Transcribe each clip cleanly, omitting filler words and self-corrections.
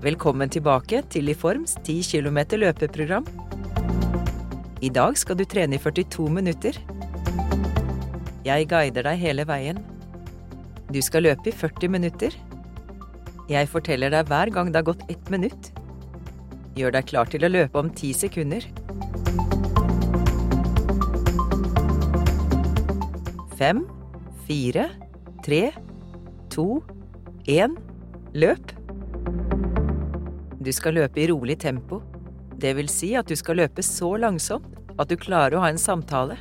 Velkommen tilbake til Liforms 10 kilometer løpeprogram. I dag skal du trene i 42 minutter. Jeg guider deg hele veien. Du skal løpe i 40 minutter. Jeg forteller deg hver gang det har gått 1 minutt. Gjør deg klar til å løpe om 10 sekunder. 5, 4, 3, 2, 1, løp! Du skal løpe i rolig tempo. Det vil si at du skal løpe så langsomt at du klarer å ha en samtale.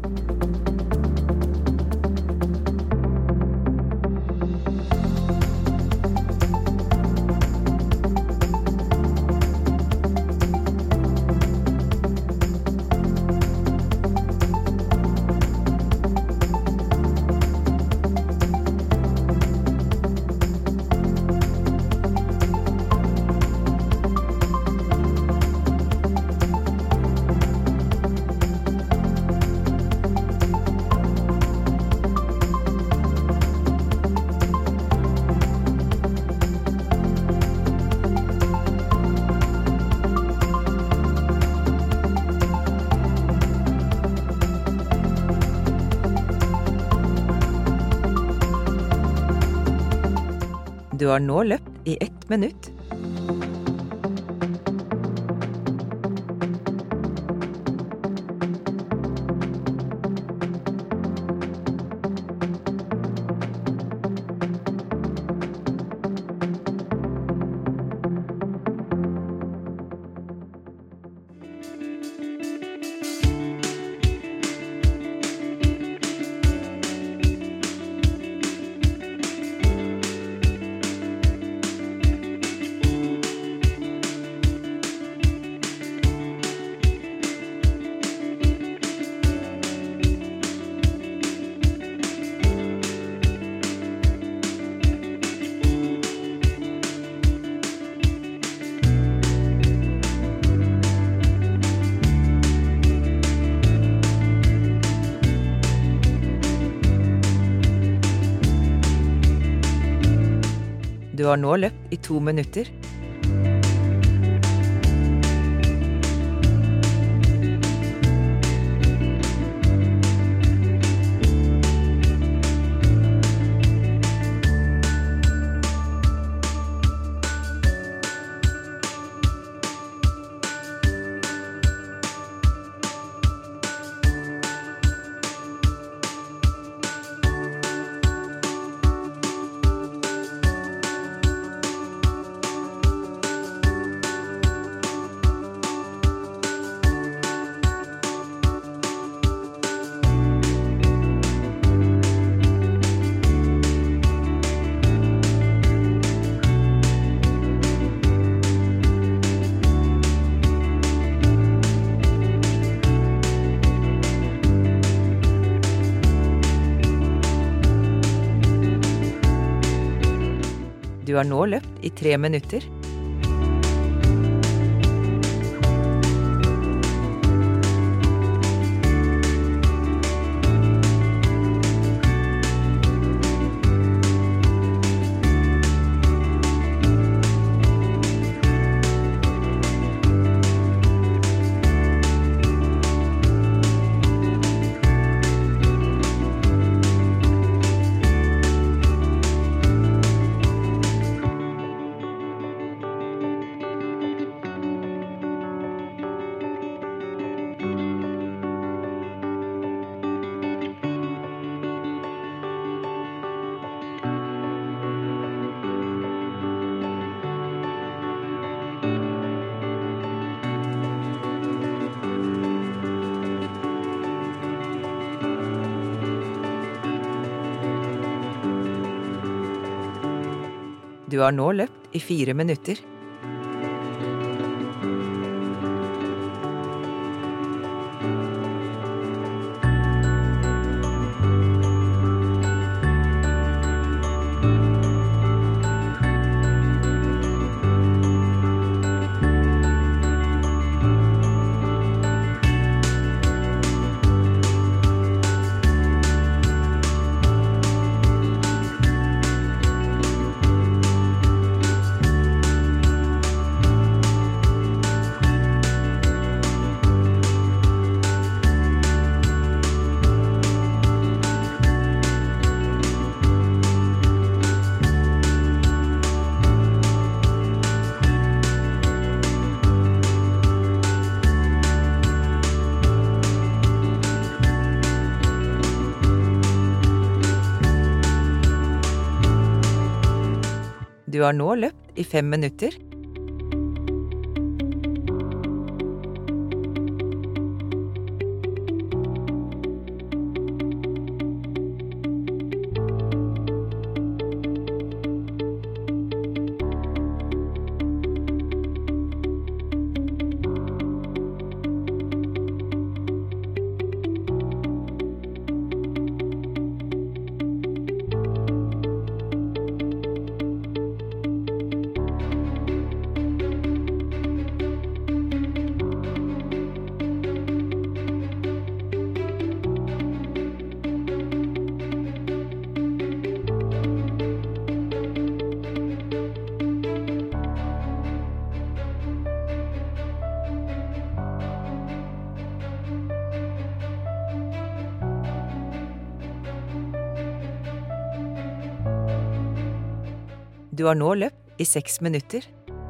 Du har nå løpt i 1 minutt. Du har nå løpt i 2 minutter. Du har nå løpt i 3 minutter. Du har nå løpt i 4 minutter. Du har nå løpt i 5 minutter. Du har nå løpt i 6 minutter.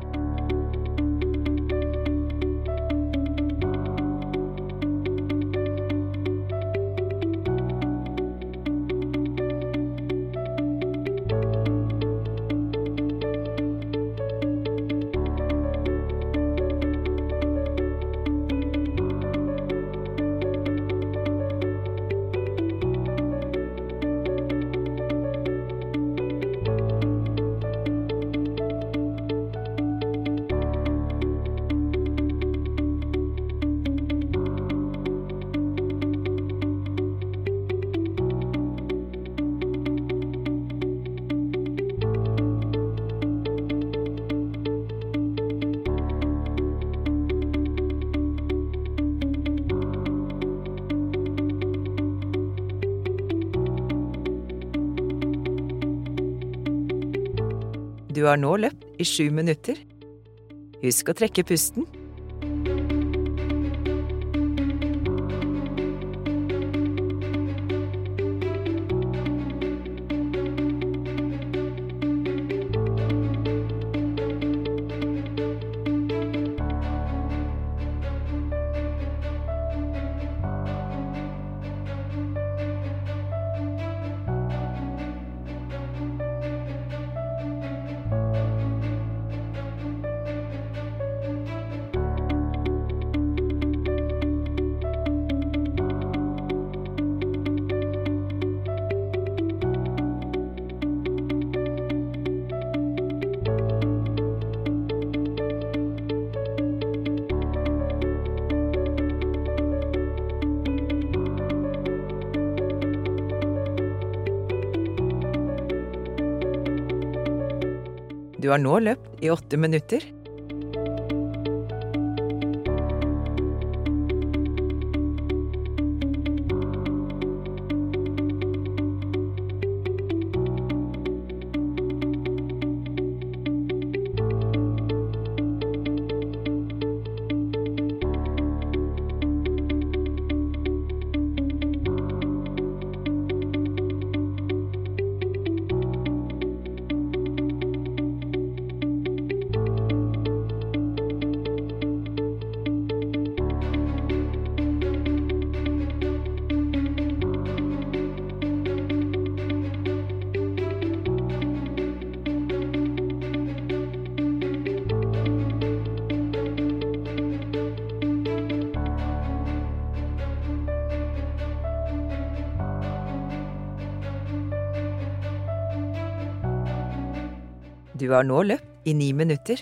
Du har nå løpt i 7 minutter. Husk å trekke pusten. Du har nå løpt i 8 minutter. Du har nå løpt i 9 minutter.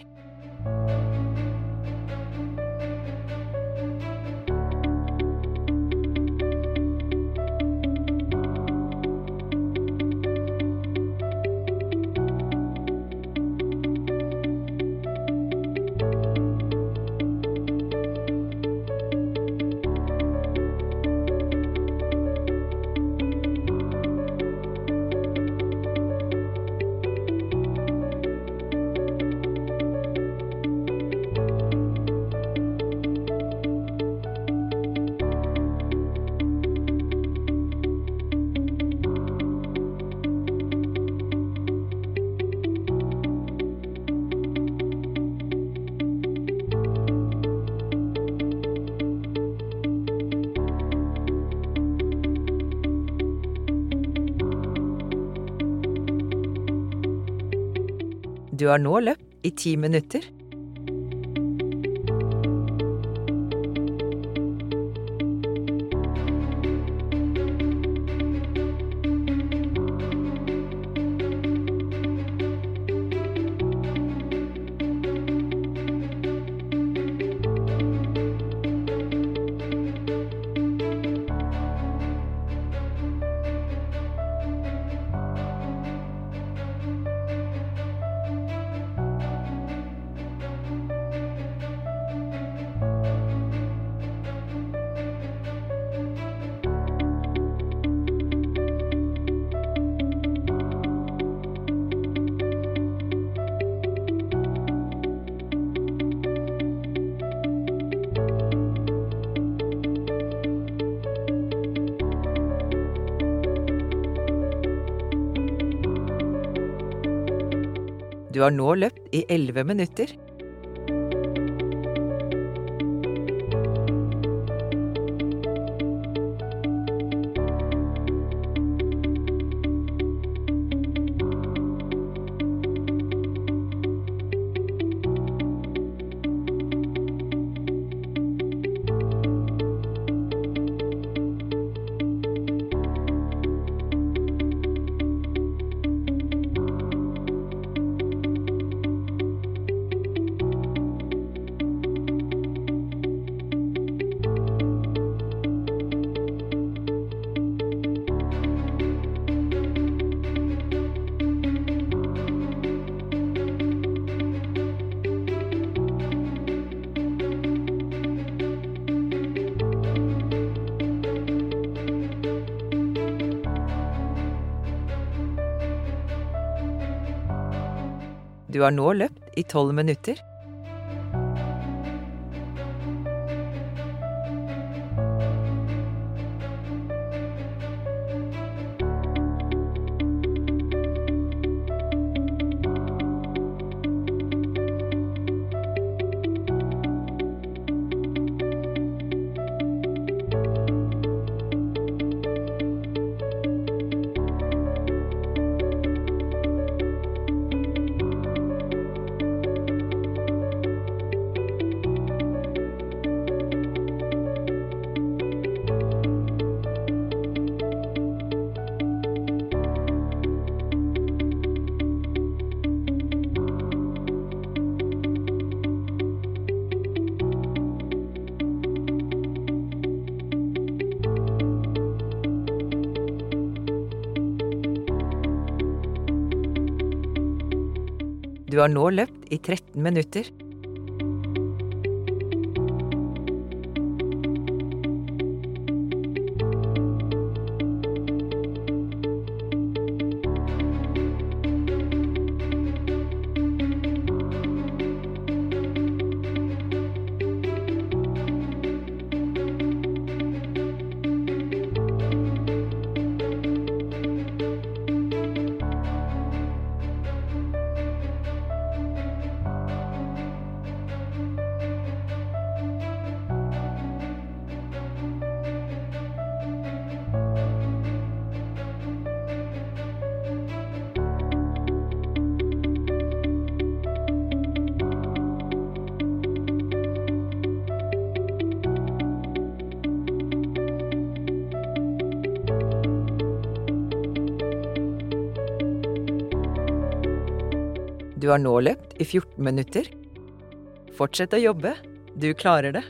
Du har nå løpt i 10 minutter. Du har nå løpt i 11 minutter. Du har nå løpt i 12 minutter. Du har nå løpt i 13 minutter. Du har nå løpt i 14 minutter. Fortsett å jobbe. Du klarer det.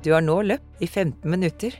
Du har nå løpt i 15 minutter.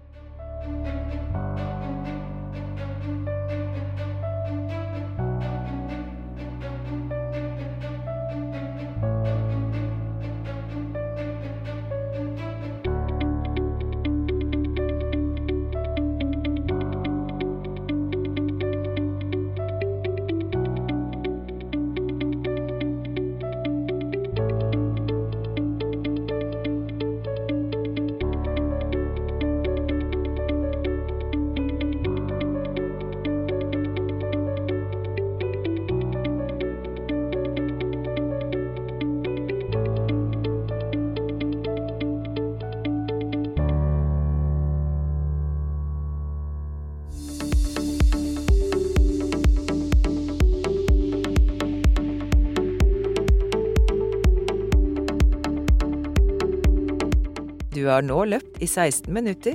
Du har nå løpt i 16 minutter.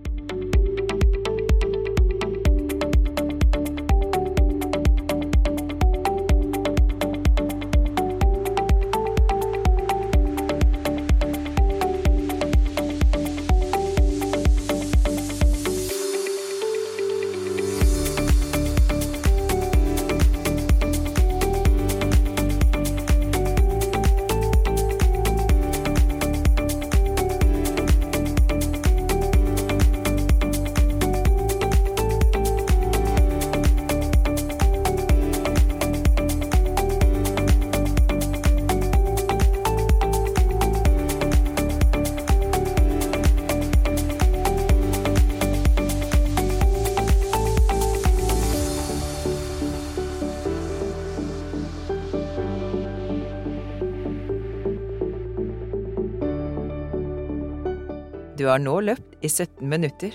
Du har nå løpt i 17 minutter.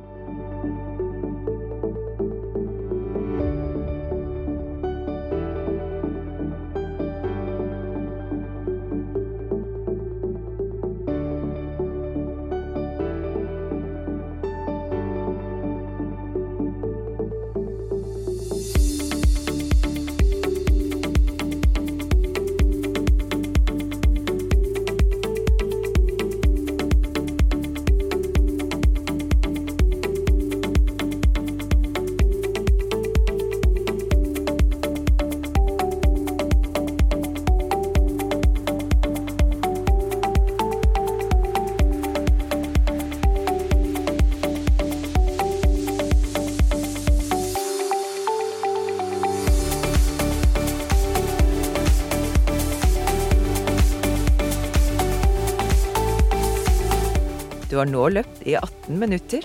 Du har nå løpt i 18 minutter.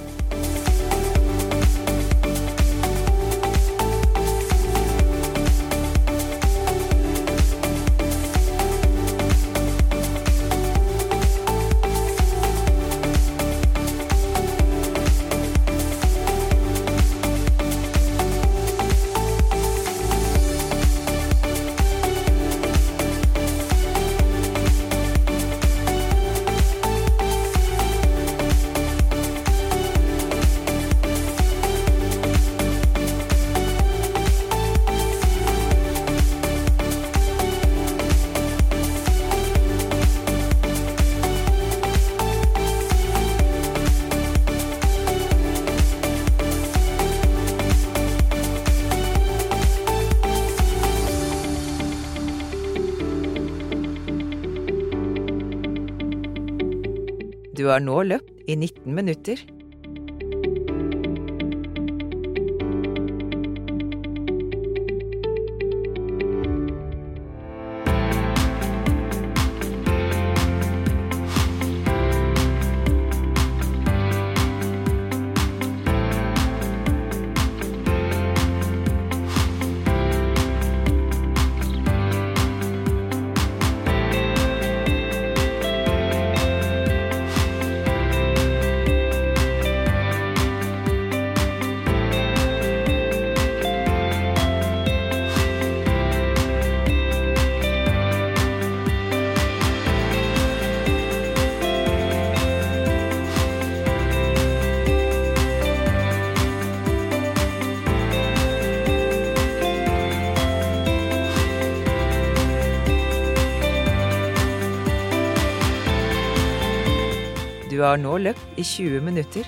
Du har nå løpt i 19 minutter. Du har nå løpt i 20 minutter.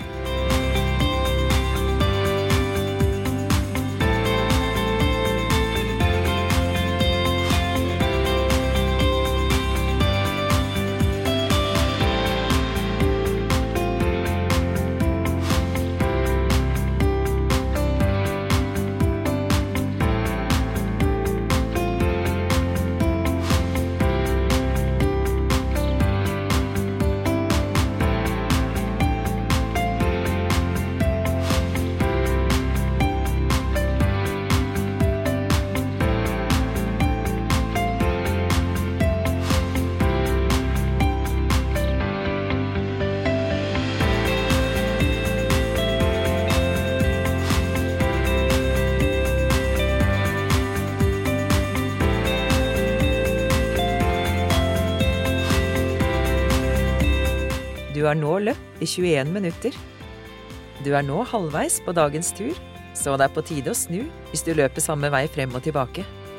Du har nå løpt i 21 minutter. Du er nå halvveis på dagens tur, så det er på tide å snu hvis du løper samme vei frem og tilbake.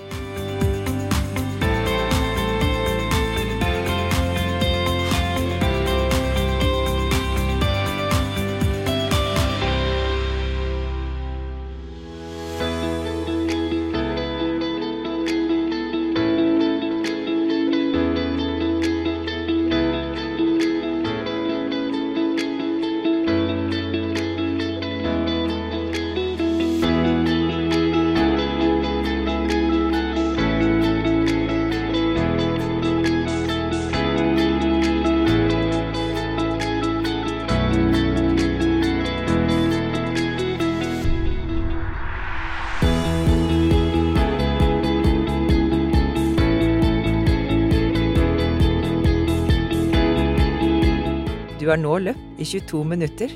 Du har nå løpt i 22 minutter.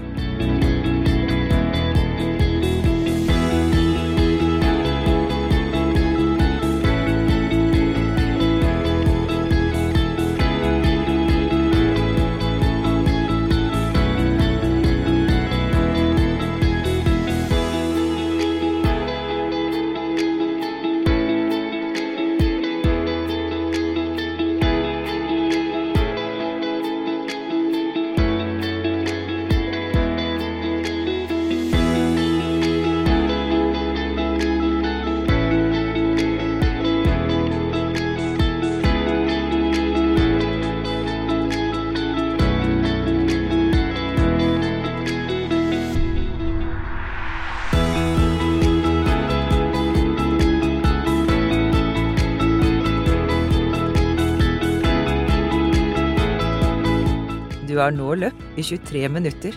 Du har nå løpt i 23 minutter.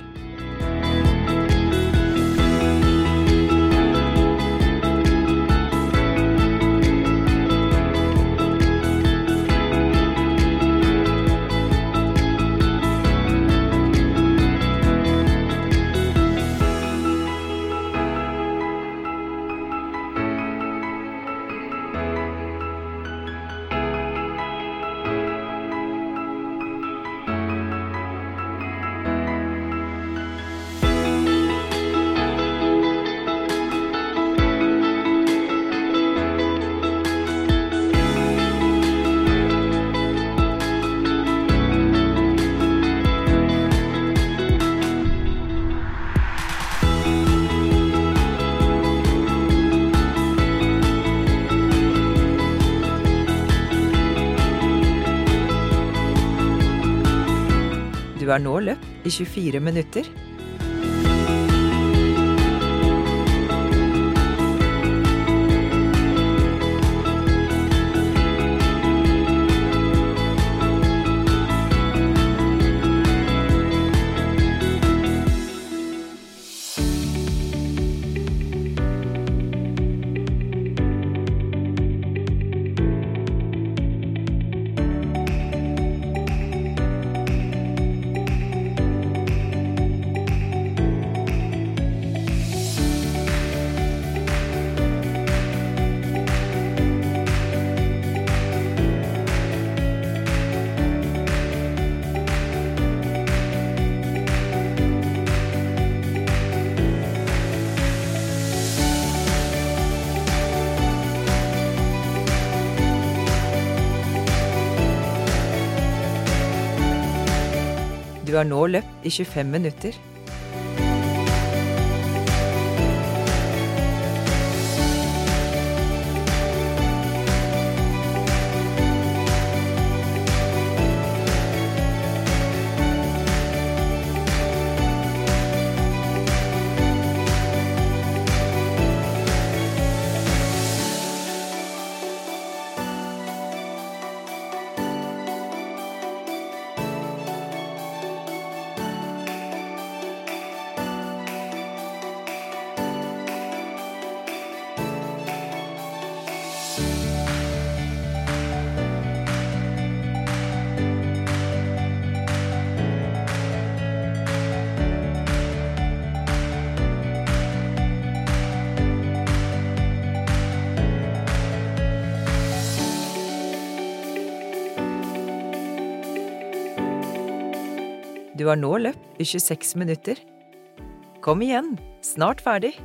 Du har nå løpt i 24 minutter. Du har nå løpt i 25 minutter. Du har nå løpt i 26 minutter. Kom igjen, snart ferdig.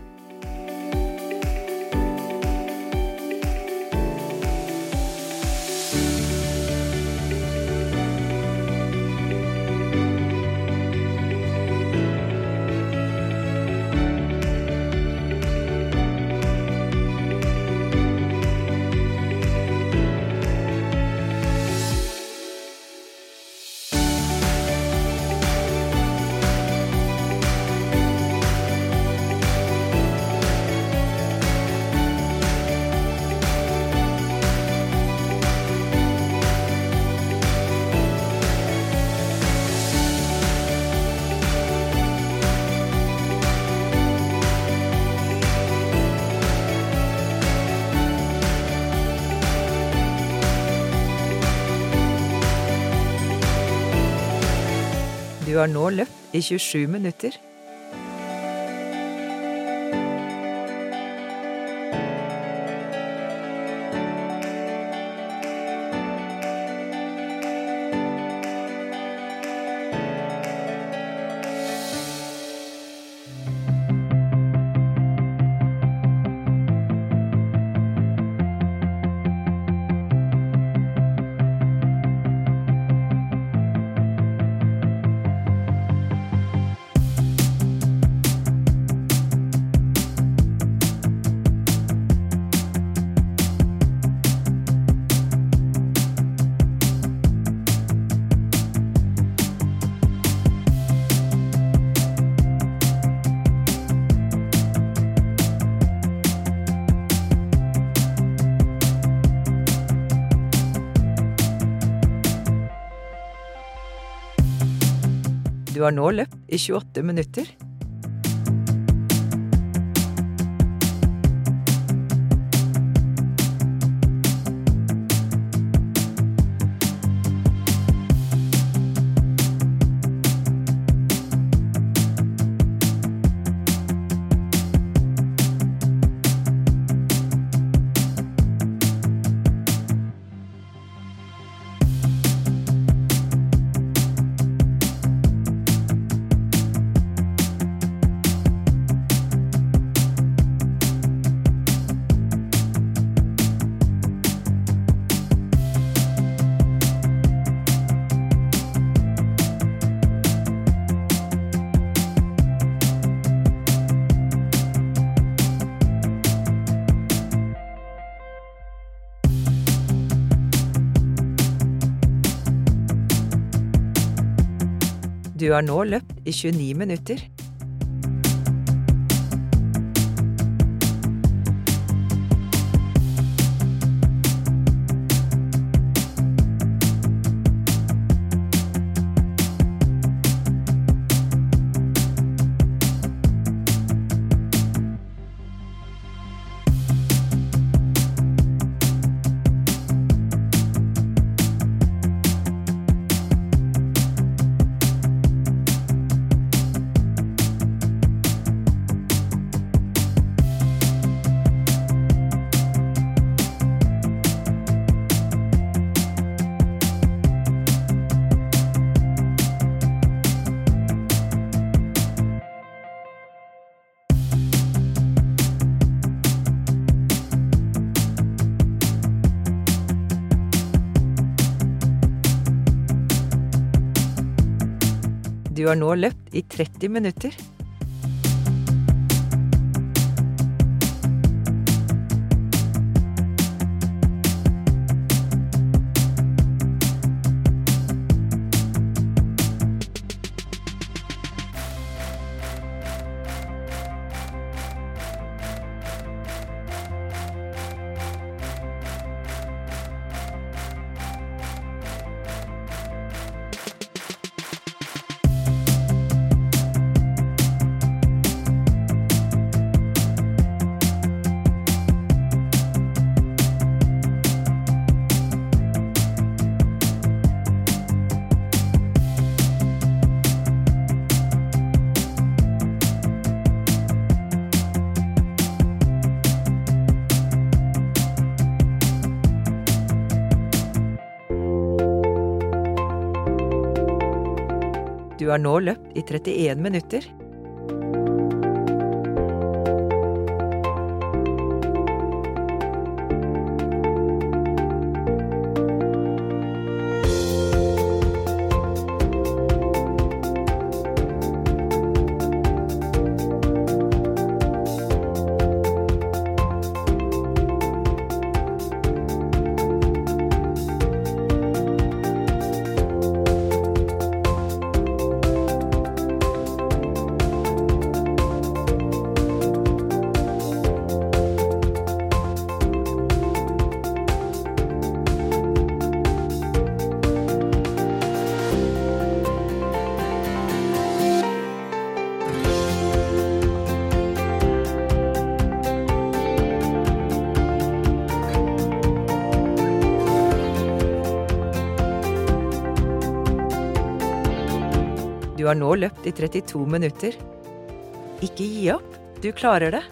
Du har nå løpt i 27 minutter. Du har nå løpt i 28 minutter. Du har nå løpt i 29 minutter. Du har nå løpt i 30 minutter. Du har nå løpt i 31 minutter. Du har nå løpt i 32 minutter. Ikke gi opp, du klarer det.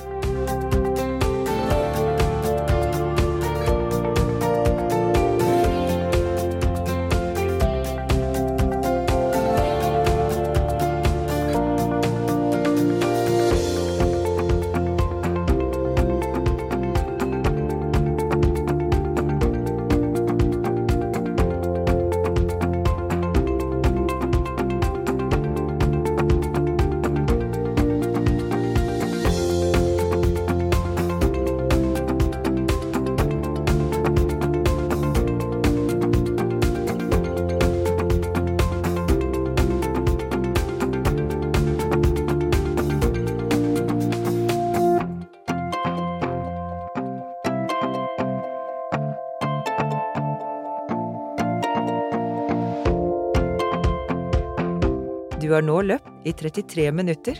Du har nå løpt i 33 minutter.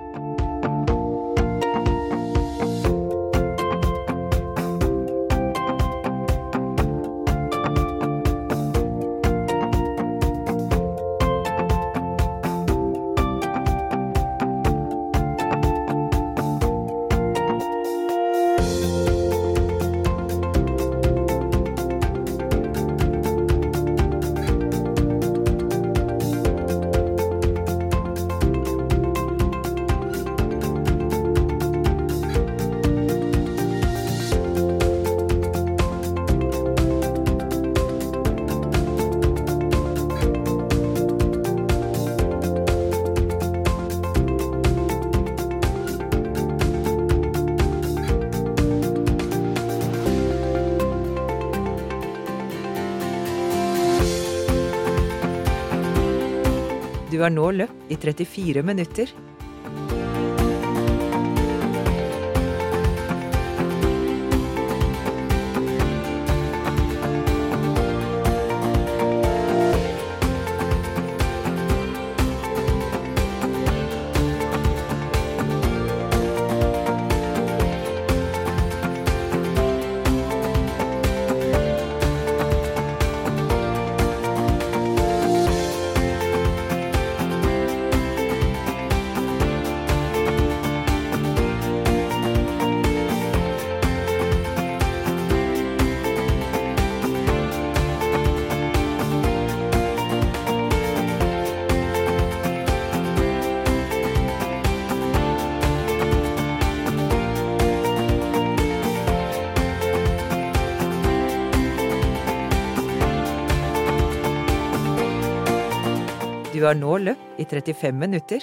Du har nå løpt i 34 minutter. Du har nå løpt i 35 minutter.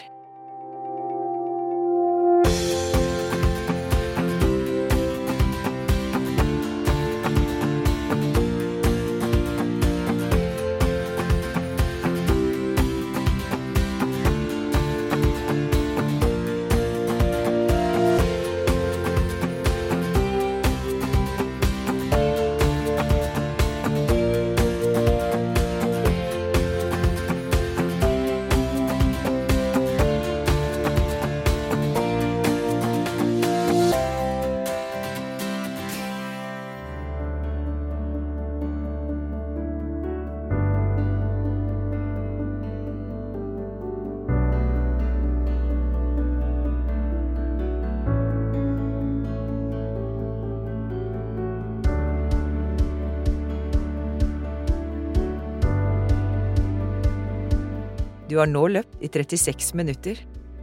Du har nå løpt i 36 minutter.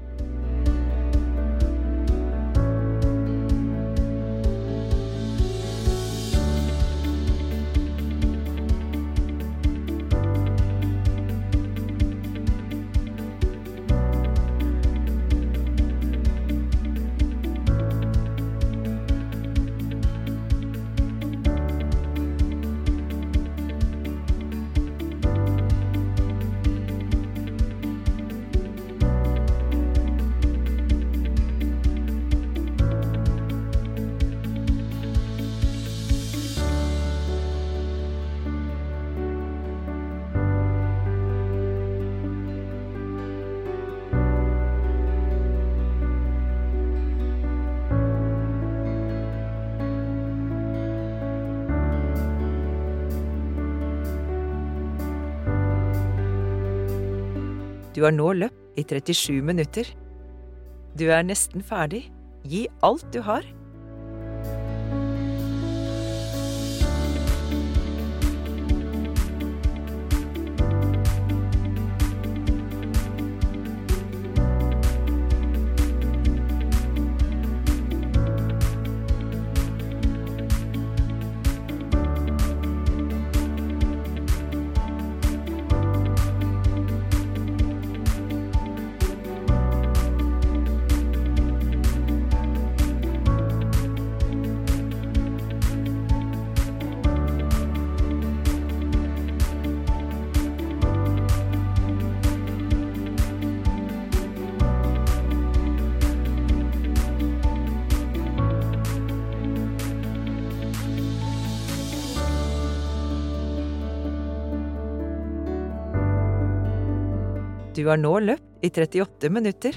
Du har nå løpt i 37 minutter. Du er nesten ferdig. Gi alt du har. Du har nå løpt i 38 minutter.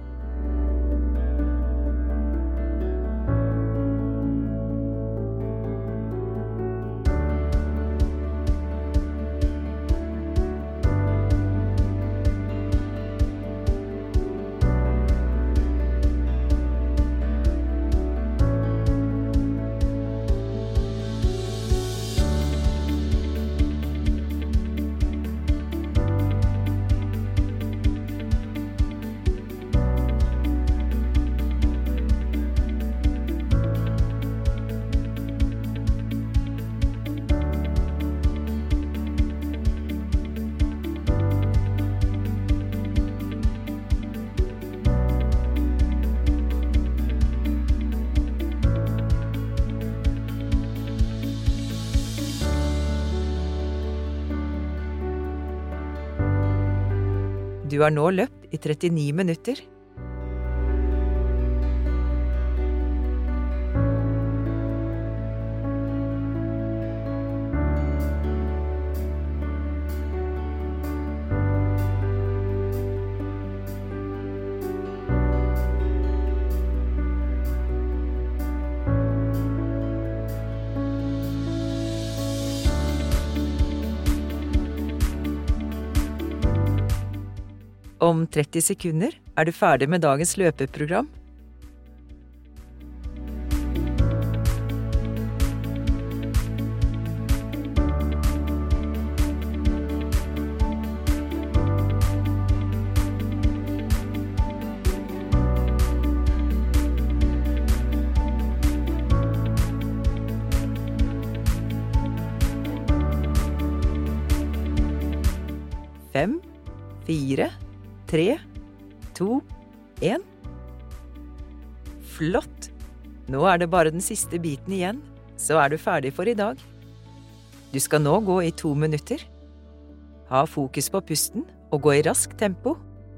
Du har nå løpt i 39 minutter. Om 30 sekunder er du ferdig med dagens løpeprogram. Fem, 4, 3, 2, 1. Flott! Nå er det bare den siste biten igjen, så er du ferdig for i dag. Du skal nå gå i 2 minutter. Ha fokus på pusten og gå i raskt tempo.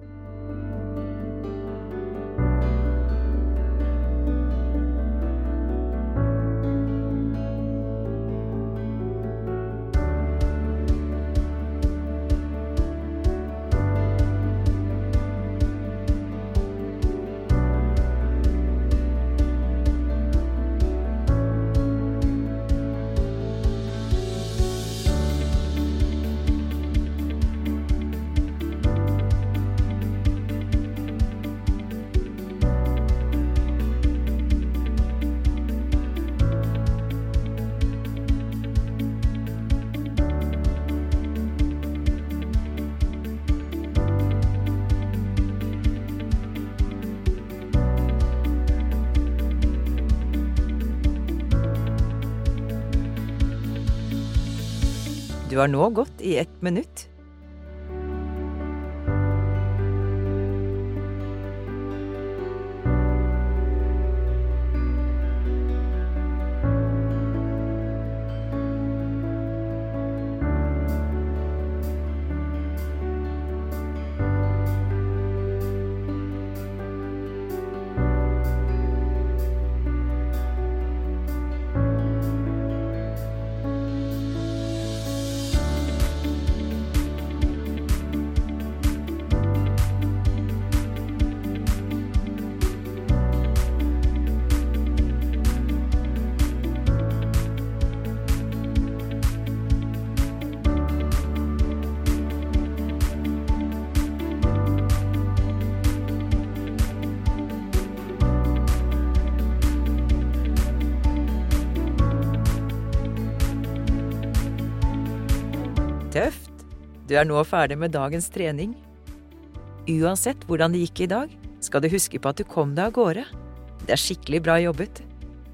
Du har nå gått i 1 minutt. Tøft! Du er nå ferdig med dagens trening. Uansett hvordan det gikk i dag, skal du huske på at du kom deg av gårde. Det er skikkelig bra jobbet.